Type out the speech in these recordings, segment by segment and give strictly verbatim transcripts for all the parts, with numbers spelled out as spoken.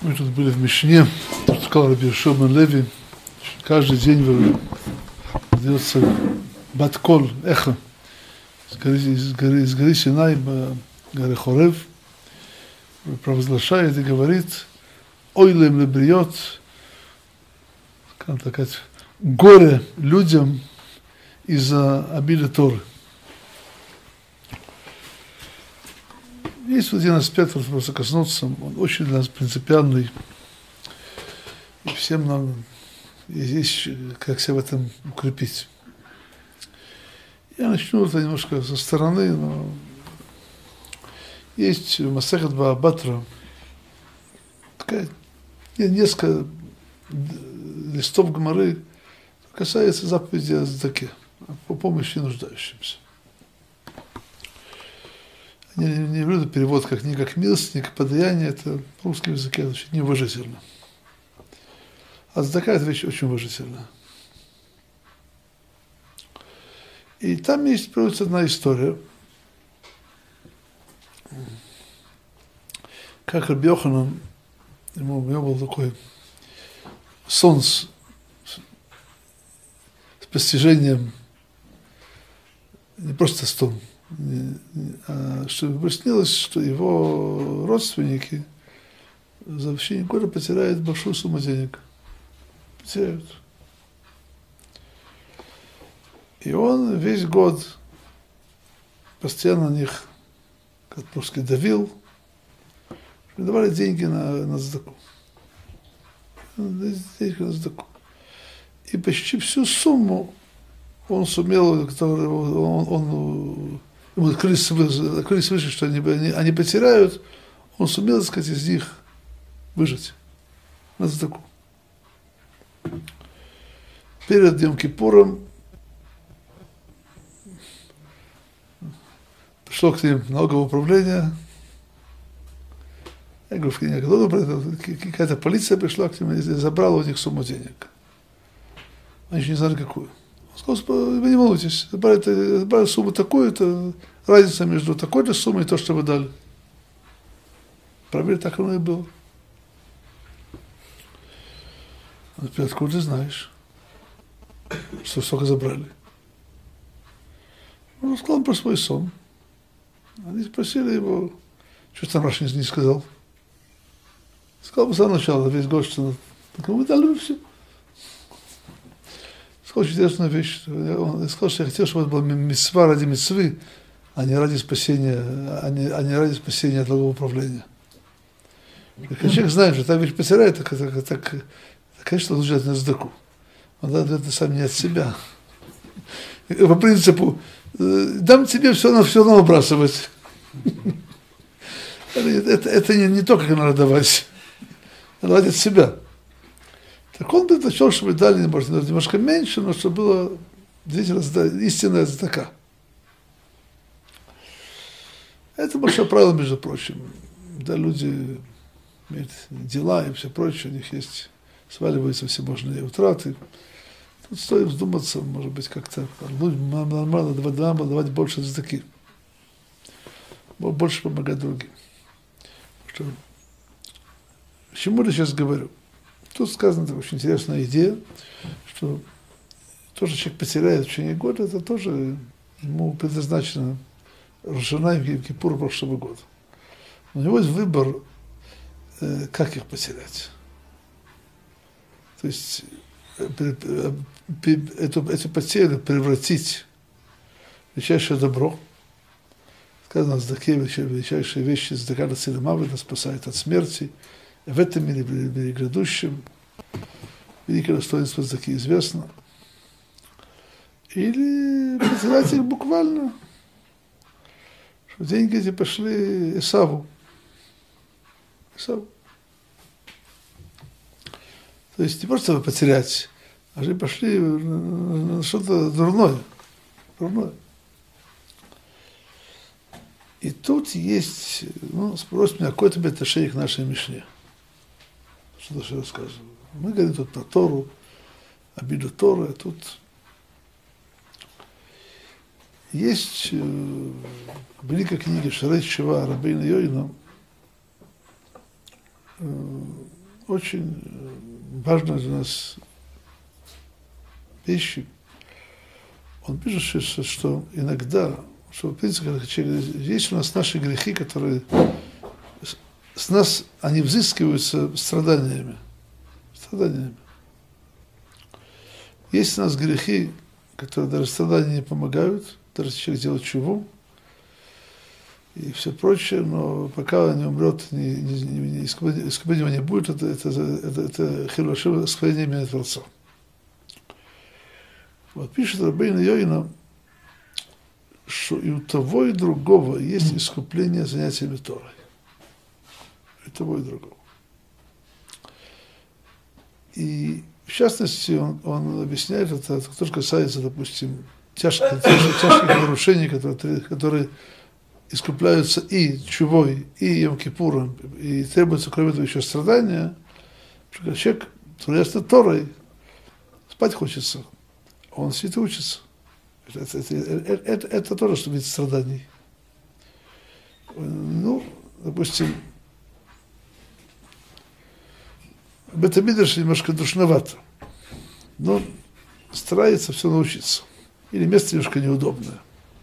Мы тут были в Мишне, тут сказал Раби Шимон Леви, каждый день выдается баткол, эхо, из горы, из горы, из горы Синай, горы Хорев, провозглашает и говорит: «Ойлем лебриот», как сказать, горе людям из-за обиды Торы. Есть вот один аспект, вот просто коснуться, он очень для нас принципиальный, и всем нам есть как себя в этом укрепить. Я начну это немножко со стороны, но есть Масехет Баабатра, такая, несколько листов Гемары, касается заповеди о цдаке, по помощи нуждающимся. Не, не люблю перевод как ни как милость, ни как подаяние, это в русском языке звучит неуважительно. А цдака — это вещь очень уважительная. И там есть, приводится одна история, как Раби Йоханан, ему, у него был такой сон с, с постижением, не просто сон, а что выяснилось, что его родственники за течение года потеряют большую сумму денег. Потеряют. И он весь год постоянно на них, как по-русски, давил, давали деньги на, на цдаку. Деньги на цдаку. И почти всю сумму он сумел, он, он, ему открылись свыше, что они, они, они потеряют, он сумел, так сказать, из них выжить на цдаку. Перед Йом Кипуром пришло к ним налоговое управление. Я говорю, в книге, какая-то полиция пришла к ним и забрала у них сумму денег. Они еще не знали, какую. Он сказал: вы не волнуйтесь, забрали, забрали сумму такую-то, разница между такой-то суммой и то, что вы дали. Проверь, так оно и было. Он говорит: откуда ты знаешь, что столько забрали? Он сказал про свой сон. Они спросили его, что там раньше не сказал. Сказал бы с самого начала, весь год, что вы дали все. Сказал очень интересную вещь. Он сказал, что я хотел, чтобы это была мицва ради мицвы, а не ради спасения, а не, а не ради спасения от налогового управления. Когда человек знает, что та вещь потеряет, так, так, так, так конечно, нужно на цдаку. Он дает это сам не от себя. По принципу, дам тебе все равно, все равно выбрасывать. Это, это, это не, не то, как надо давать. Надо давать от себя. Так он предпочел, чтобы дали, может, немножко меньше, но чтобы было действительно истинная цдака. Это большое правило, между прочим. Да, люди имеют дела и все прочее, у них есть, сваливаются всевозможные утраты. Тут стоит вздуматься, может быть, как-то нормально давать, давать больше цдаки. Больше помогать другим. Что, к чему я сейчас говорю? Тут сказана такая очень интересная идея, что тоже человек потеряет в течение года, это тоже ему предназначено Рошана и Кипур прошлого года. У него есть выбор, как их потерять. То есть эту, эту потерю превратить в величайшее добро. Сказано, цдаке, величайшие вещи, цдака на цели мавита спасает от смерти. В этом мире, в мире грядущем, великое достоинство цдаки известно. Или потерять их буквально, что деньги эти пошли Исаву. Исаву. То есть не просто потерять, а же пошли на что-то дурное. Дурное. И тут есть, ну, спросит меня, какой тебе отношение к нашей Мишне? Что-то что рассказываю. Мы говорим тут про Тору, обиду Торы, а тут есть в великой книге Шарей Тшува Рабейну Йойну очень важная для нас вещь. Он пишет, что иногда, что в принципе, есть у нас наши грехи, которые с нас, они взыскиваются страданиями. Страданиями. Есть у нас грехи, которые даже страдания не помогают, даже если человек делает чуву и все прочее, но пока не умрет, не, не, не, искупления не будет, это, это, это, это хилуш Ашем, склонение имени Творца. Вот пишет Рабейну Йойна, что и у того, и другого есть искупление занятиями Торой. И того, и другого. И в частности, он, он объясняет это, это тоже касается, допустим, тяжких, тяжких, тяжких нарушений, которые, которые искупляются и чувой, и Йом-Кипуром, и требуется, кроме этого, еще страдания. Когда человек трудится Торой, спать хочется, он сидит и учится. Это, это, это, это, это тоже что вид страданий. Ну, допустим, Бет-Мидраш немножко душновато, но старается все научиться. Или место немножко неудобное.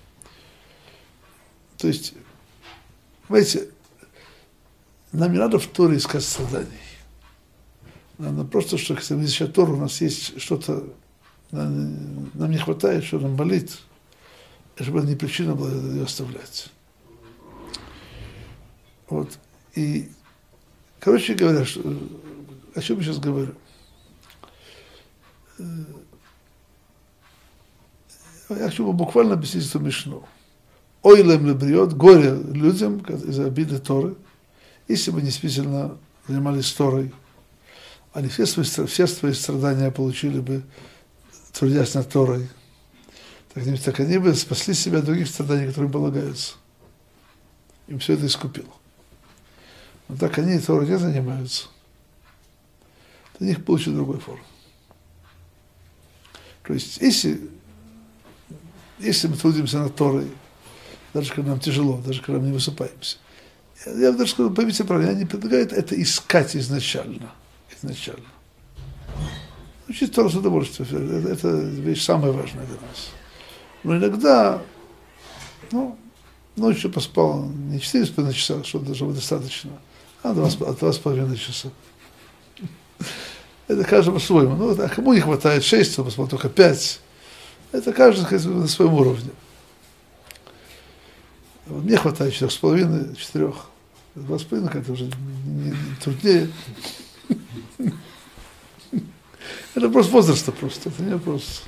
То есть, понимаете, нам не надо в Торе искать страданий. Нам просто, что если мы изучаем Тору, у нас есть что-то, нам, нам не хватает, что нам болит, чтобы это не причина была ее оставлять. Вот. И, короче говоря, что, о чем я сейчас говорю? Я хочу буквально объяснить эту мишну. Ой лем лебриот, горе людям из-за обиды Торы, если бы действительно занимались Торой, они все свои, все свои страдания получили бы, трудясь над Торой, так, так они бы спасли себя от других страданий, которые полагаются. Им все это искупило. Но так они Торой не занимаются, то них получит другой форму. То есть, если, если мы трудимся над Торой, даже когда нам тяжело, даже когда мы не высыпаемся, я, я даже скажу, поймите правильно, я не предлагаю это искать изначально. изначально. Учить Тору с удовольствием, это, это вещь самая важная для нас. Но иногда, ну, ночью поспал не четыре с половиной часа, что должно быть достаточно, а два с половиной часа. Это каждый по-своему. Ну, а кому не хватает шесть, он поспал только пять. Это каждый на своем уровне. Мне хватает четырех с половиной, четырех. Два с половиной как-то уже не, не труднее. Это просто возраста просто. Это не вопрос.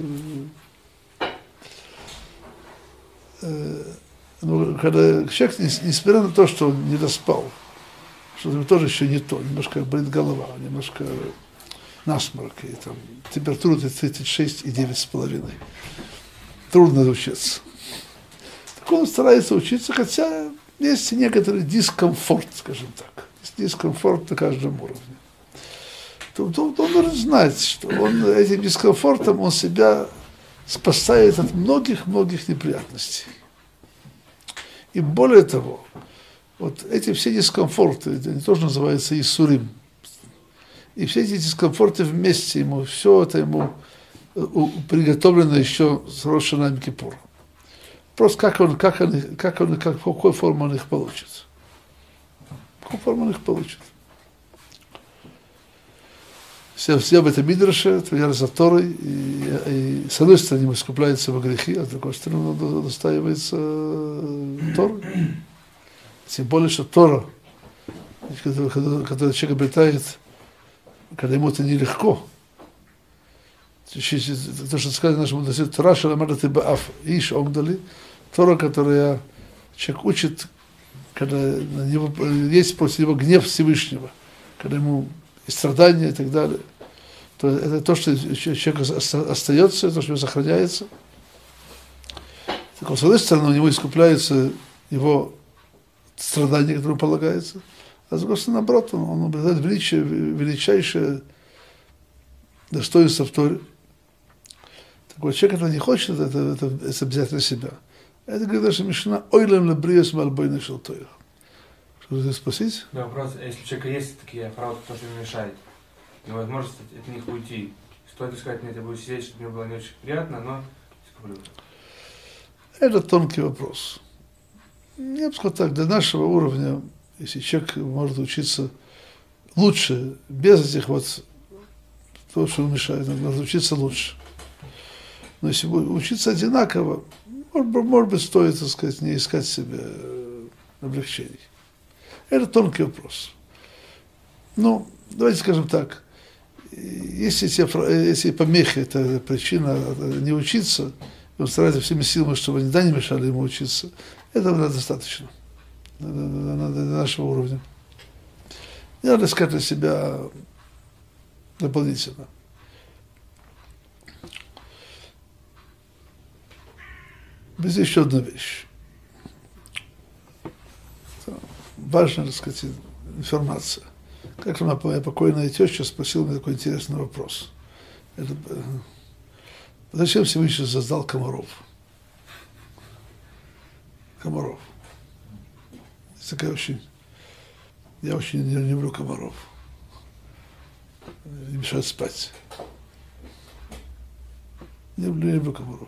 Но когда человек, несмотря на то, что он не доспал, что у него тоже еще не то, немножко болит голова, немножко насморк, и там температура тридцать шесть и девять с половиной. Трудно учиться. Так он старается учиться, хотя есть некоторый дискомфорт, скажем так. Есть дискомфорт на каждом уровне. То, то, то он должен знать, что он этим дискомфортом он себя спасает от многих-многих неприятностей. И более того, вот эти все дискомфорты, они тоже называются Исурим. И все эти дискомфорты вместе ему, все это ему приготовлено еще с Рош ха-Шана Йом Кипур. Просто как он, как он, как он, как, какой форму он их получит. Какую форму он их получит. Все, все об этом Мидраше, трудятся за Торой, и, и с одной стороны ему искупляются его грехи, а с другой стороны он достаивается Торой. Тем более, что Тора, которую, которую человек обретает, когда ему это нелегко. То, что сказано нашему мудрецу, Тора шеламадати бааф иш омдали, Тора, которая человек учит, когда на него, есть после него гнев Всевышнего, когда ему и страдания и так далее, то это то, что человек остается, то, что сохраняется. Так, с одной стороны, у него искупляются его страдания, которые полагаются, а с другой стороны, наоборот, он, он обретает величие, величайшее достоинство в Торе. Так вот, человек, который не хочет, это, это, это обязательно себя. Это говорит наша Мишна, ойлем лебриос мальбойна шелтоих. Что ты спросить? Да, вопрос, если у человека есть такие фрауты, то, что ему мешает, и возможность от них уйти, стоит ли сказать, нет, я буду сидеть, чтобы мне было не очень приятно, но искуплю. Это тонкий вопрос. Я бы сказал так, для нашего уровня, если человек может учиться лучше, без этих вот, то, что мешает, он может учиться лучше. Но если учиться одинаково, может, может быть, стоит, так сказать, не искать себе облегчений. Это тонкий вопрос. Ну, давайте скажем так, если, те, если помехи – это причина не учиться, и он старается всеми силами, чтобы они да, не мешали ему учиться, этого достаточно для нашего уровня. Не надо искать для себя дополнительно. Без еще одна вещь. Важная, так сказать, информация. Как моя покойная теща спросила меня такой интересный вопрос. Это, зачем Всевышний создал комаров? Комаров. Это такая очень... Я очень не люблю комаров. Не мешают спать. Не люблю, не люблю комаров.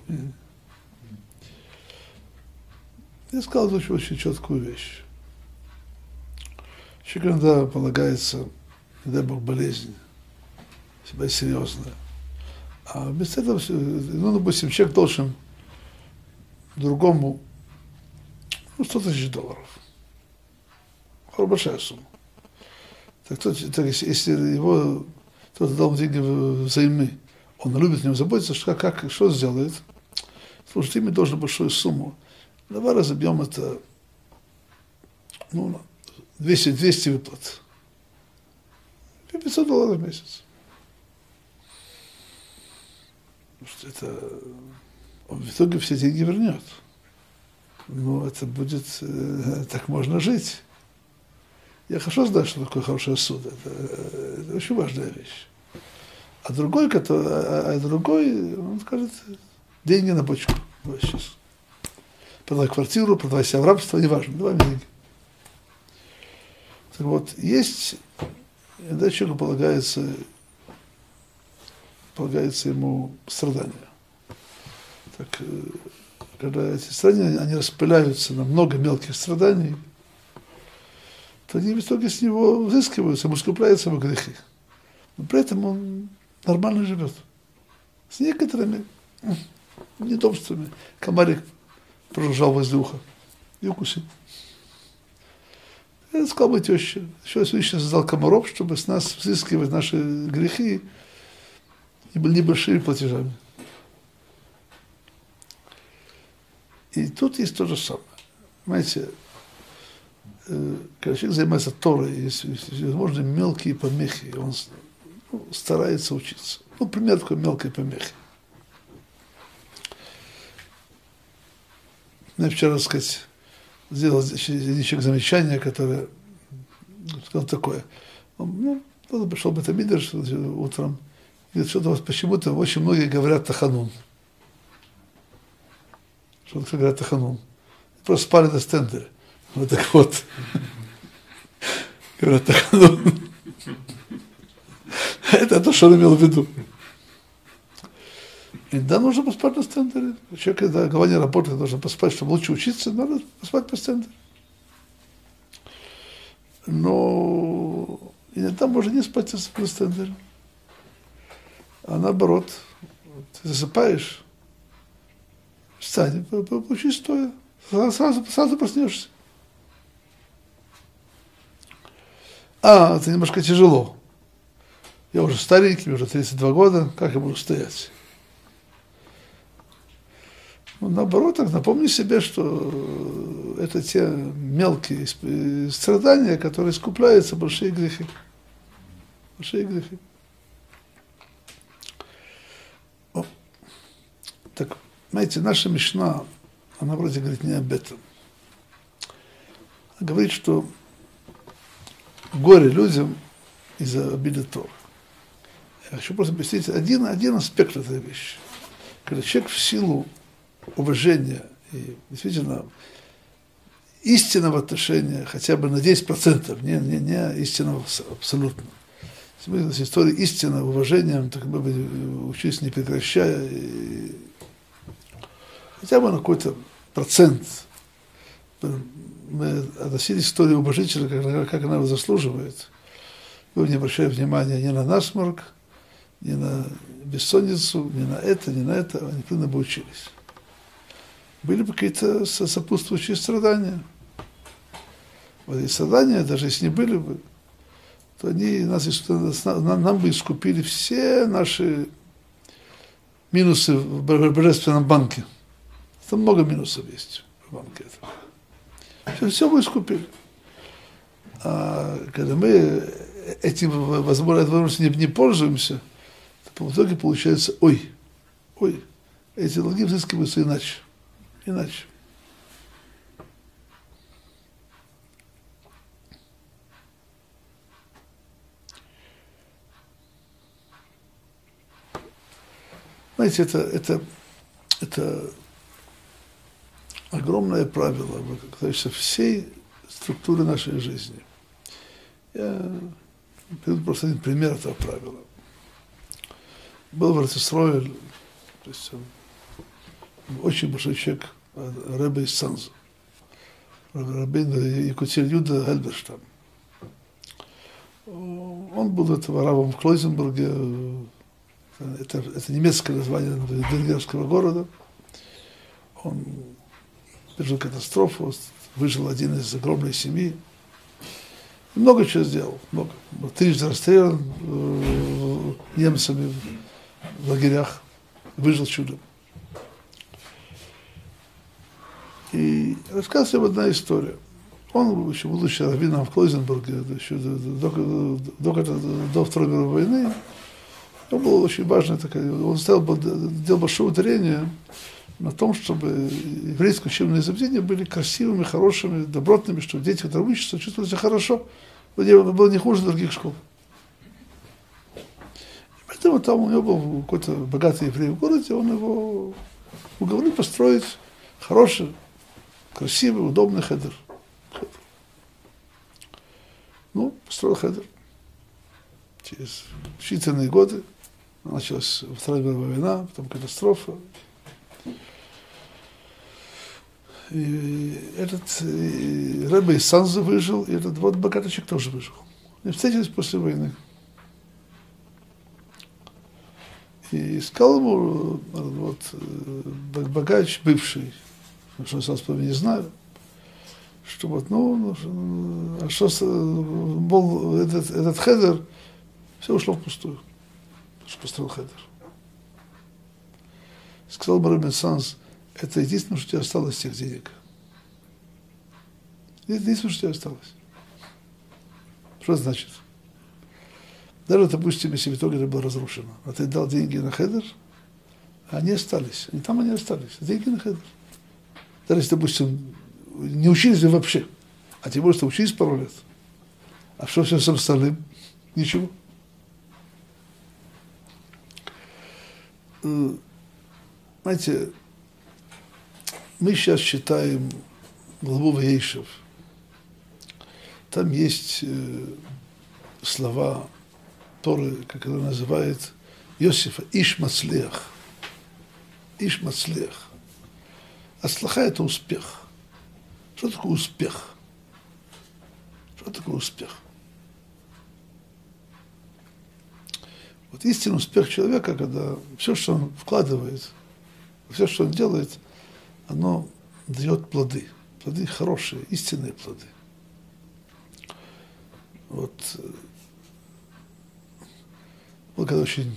Я сказал очень, очень четкую вещь. Человек иногда полагается, не дай Бог, болезнь, себя серьезная. А вместо этого, ну, допустим, человек должен другому, ну, сто тысяч долларов. Большая сумма. Так, тот, так если, если его кто-то дал деньги взаймы, он любит о нем заботиться, что, как, что сделает? Слушай, ты мне должен большую сумму. Давай разобьем это, ну, двести, двести выплат. пятьсот долларов в месяц. Потому что это, он в итоге все деньги вернет. Но это будет, э, так можно жить. Я хорошо знаю, что такое хороший суд. Это, это очень важная вещь. А другой, который, а, а другой, он скажет, деньги на бочку. Давай сейчас. Продавай квартиру, продавай себя в рабство, неважно, давай мне деньги. Так вот, есть, иногда человеку полагается, полагается ему страдания. Так, когда эти страдания, они распыляются на много мелких страданий, то они в итоге с него взыскиваются, ему искупляются его грехи. Но при этом он нормально живет. С некоторыми недобствами. Комарик прожужжал возле уха и укусил. Я сказал бы теще, еще Всевышний создал комаров, чтобы с нас взыскивать наши грехи и были небольшими платежами. И тут есть то же самое. Понимаете, когда человек занимается Торой, есть возможно мелкие помехи, он ну, старается учиться. Ну, пример такой мелкой помехи. Я вчера, так сказать, сделал один человек замечание, которое сказал такое. Он, ну, пришел бета-мидраш утром, и говорит, что-то вот почему-то очень многие говорят таханун. Что-то говорят таханун. Просто спали на стендере. Вот так вот. Говорят таханун. Это то, что он имел в виду. И да, нужно поспать на стендере. Человек, когда голова не работает, должен поспать, чтобы лучше учиться, надо поспать по стендере. Но иногда можно не спать на стендере. А наоборот, ты засыпаешь, встань, поучись стоя, сразу, сразу проснешься. А, это немножко тяжело. Я уже старенький, мне уже тридцать два года, как я буду стоять? Ну, наоборот, так напомни себе, что это те мелкие страдания, которые искупляются большие грехи. Большие грехи. О. Так, знаете, наша Мишна, она вроде говорит не об этом. Она говорит, что горе людям из-за обиды Торы. Я хочу просто объяснить один, один аспект этой вещи. Когда человек в силу уважения и действительно истинного отношения хотя бы на десять процентов, не, не, не истинного абсолютно. Если мы с историей истинного уважением, так мы бы учились не прекращая, и хотя бы на какой-то процент мы относились к истории уважительно, как, как она его заслуживает. Мы не обращаем внимания ни на насморк, ни на бессонницу, ни на это, ни на это, они трудно бы учились. Были бы какие-то сопутствующие страдания. Вот эти страдания, даже если не были бы, то они нас, нам, нам бы искупили все наши минусы в божественном банке. Там много минусов есть в банке. Все, все бы искупили. А когда мы этим возможностью не, не пользуемся, то в итоге получается, ой, ой, эти долги взыскиваются иначе. Иначе. Знаете, это, это, это огромное правило, касается всей структуры нашей жизни. Я приведу просто один пример этого правила. Был в Эрец-Исроэль, то есть он очень большой человек, Ребе из Санзу, Рабин Якутиль Юда Гельберштам. Он был этого рабом в Клойзенбурге, это, это немецкое название венгерского города. Он пережил катастрофу, выжил один из огромной семьи. И много чего сделал, много. Был трижды расстрелян э, немцами в лагерях, выжил чудом. И рассказывает одна история. Он еще будучи раввином в Клойзенбурге, еще до, до, до, до, до Второй мировой войны, он был очень важный такой, он сделал, делал большое ударение на том, чтобы еврейские учебные заведения были красивыми, хорошими, добротными, чтобы дети, которые учатся, чувствовали себя хорошо, было не хуже других школ. И поэтому там у него был какой-то богатый еврей в городе, он его уговорил построить хороший, красивый, удобный хедер. хедер. Ну, построил хедер. Через считанные годы началась Вторая мировая война, потом катастрофа. И этот и Ребе из Санзы выжил, и этот вот богатый человек тоже выжил. Они встретились после войны. И сказал ему вот, богач бывший, что я сам не знаю, что вот, ну, а что был этот, этот хедер, все ушло впустую, что построил хедер. Сказал бы Ребе Санз, это единственное, что у тебя осталось с тех денег. Это единственное, что у тебя осталось. Что это значит? Даже, допустим, если в итоге это было разрушено, а ты дал деньги на хедер, а они остались. Они там они остались. Деньги на хедер. Даже если, допустим, не учились вообще, а тем более, что учились пару лет, а что все с остальным? Ничего. Знаете, мы сейчас читаем главу Ваейшев. Там есть э, слова Торы, как она называет, Йосифа, Иш Мацлех. Иш Мацлех. Аслаха – это успех. Что такое успех? Что такое успех? Вот истинный успех человека, когда все, что он вкладывает, все, что он делает, оно дает плоды. Плоды хорошие, истинные плоды. Вот. Вот когда очень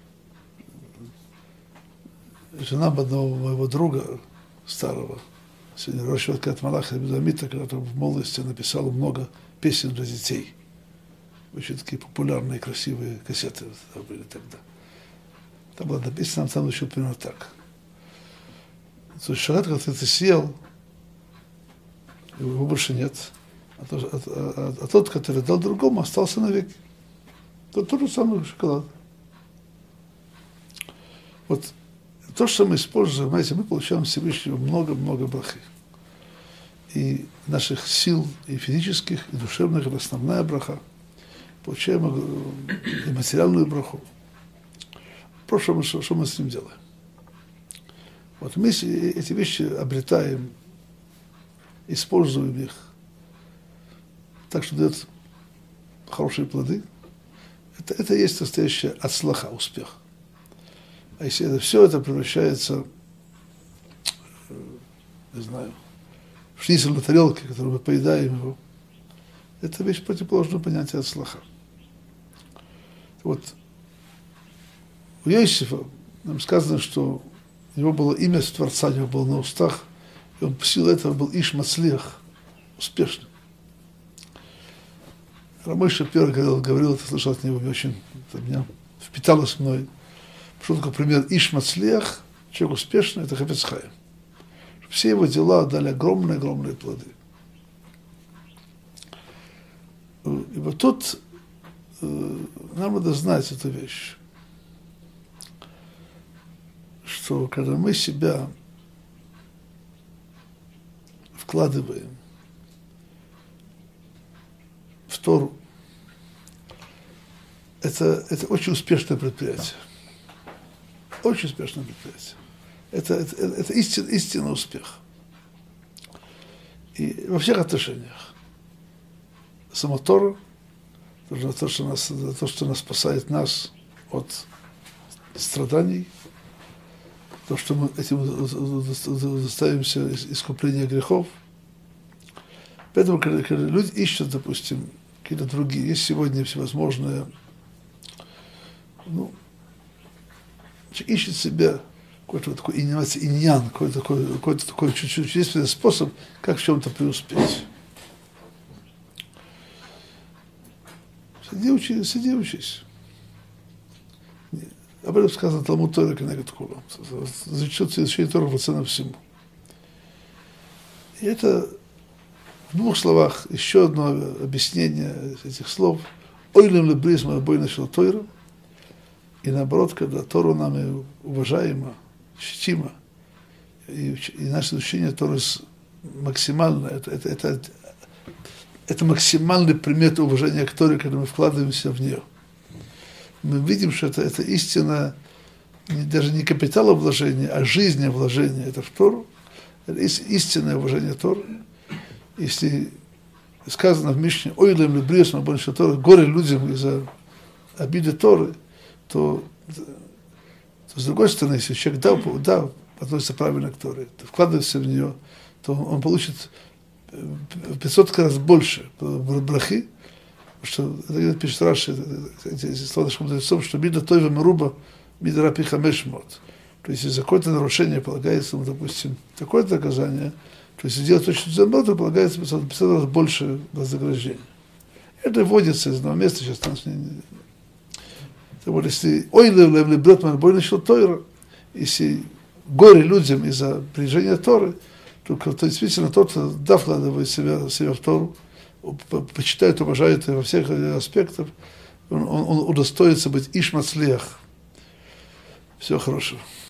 жена одного моего друга старого, сегодня Рошват Кат Малаха Бедамита, который в молодости написал много песен для детей. Очень такие популярные, красивые кассеты были тогда. Там было написано, там еще примерно так. То есть шоколад, когда ты съел, его больше нет. А, то, а, а, а тот, который дал другому, остался навеки. Это тот же самый шоколад. Вот то, что мы используем, знаете, мы получаем Всевышнего много-много брахи. и наших сил, и физических, и душевных, это основная браха. Получаем и материальную браху. Просто что, что мы с ним делаем? Вот мы эти вещи обретаем, используем их так, что дает хорошие плоды. Это, это и есть настоящая ацлаха, успех. А если это все это превращается, не знаю, в шницель на тарелке, которую мы поедаем его, это вещь противоположного понятия ацлаха. Вот у Йосифа нам сказано, что у него было имя Творца, у него было на устах, и он по силе этого был Иш Мацлиах, успешным. Рамой Шапир говорил, говорил, это слышал от него, очень это меня впиталось мной. Что такое пример Иш Мацлиах, человек успешный, это Хафец Хаим. Все его дела дали огромные-огромные плоды. И вот тут э, нам надо знать эту вещь, что когда мы себя вкладываем в Тору, это, это очень успешное предприятие. Очень успешное предприятие. Это, это, это истин, истинный успех. И во всех отношениях. Сама Тора, то, что нас, то, что нас спасает нас от страданий, то, что мы этим доставимся искупления грехов. Поэтому, когда, когда люди ищут, допустим, какие-то другие, есть сегодня всевозможные, ну, ищет себя какой-то такой иньян, какой-то такой, какой-то такой чуть-чуть чудесный способ, как в чем-то преуспеть. Сиди учись, сиди учись. Об этом сказано Талмуд Тора Кенегед Кулам. Зачет изучение Тора равноценно всему. И это в двух словах еще одно объяснение этих слов. Ойлем лебрис мабой нашел Тойра. И наоборот, когда Тору нами уважаема, чтима, и, и наше изучение Торы максимально, это, это, это, это максимальный пример уважения к Торе, когда мы вкладываемся в нее. Мы видим, что это, это истина, даже не капиталовложение, а жизневложение. Это в Тору. Это истинное уважение Торы. Если сказано в Мишне, ой, лем лебрис, мабон шел Тора, горе людям из-за обиды Торы, то, то с другой стороны, если человек да, да, относится правильно к Торе, то вкладывается в нее, то он, он получит в пятьсот раз больше брахи, что это пишет Раши, эти слова наших мудрецов, что мида тойва меруба, мида рапи хамеш мот. То есть, если за какое-то нарушение полагается, ну, допустим, такое-то наказание, то есть, если делать точно за то полагается пятьсот раз больше вознаграждения. Это вводится из одного места, сейчас там не... Так вот, если ой, левли бретман, бой начал Тойра, если горе людям из-за приезжения Торы, то, то действительно тот, кто да, вкладывает себя, себя в Тору, почитает, уважает во всех аспектах, он, он, он удостоится быть Иш Мацлиах. Всего хорошего.